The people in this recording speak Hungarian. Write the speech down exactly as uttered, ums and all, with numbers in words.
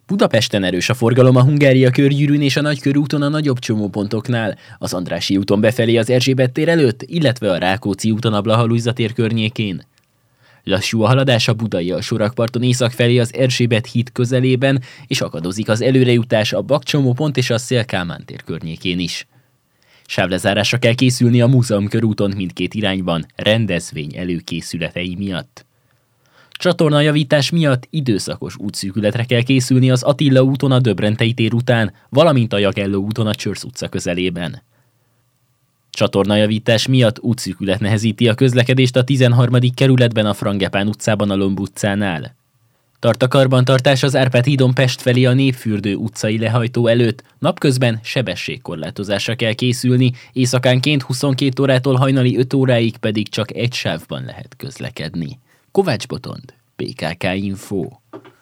Budapesten erős a forgalom a Hungária körgyűrűn és a Nagykörúton a nagyobb csomópontoknál, az Andrássy úton befelé az Erzsébet tér előtt, illetve a Rákóczi úton a Blaha-Lujza tér környékén. Lassú a haladás a budai alsórakparton észak felé az Erzsébet híd közelében, és akadozik az előrejutás a Bakcsomópont és a Széll-Kálmán tér környékén is. Sávlezárásra kell készülni a Múzeum körúton mindkét irányban, rendezvény előkészületei miatt. Csatornajavítás miatt időszakos útszűkületre kell készülni az Attila úton a Döbrentei tér után, valamint a Jagelló úton a Csörsz utca közelében. Csatornajavítás miatt útszűkület nehezíti a közlekedést a tizenharmadik kerületben a Frangepán utcában a Lomb utcánál. Tart a karbantartás az Árpád hídon Pest felé a Népfürdő utcai lehajtó előtt, napközben sebességkorlátozásra kell készülni, éjszakánként huszonkét órától hajnali öt óráig pedig csak egy sávban lehet közlekedni. Kovács Botond, bé ká ká Info.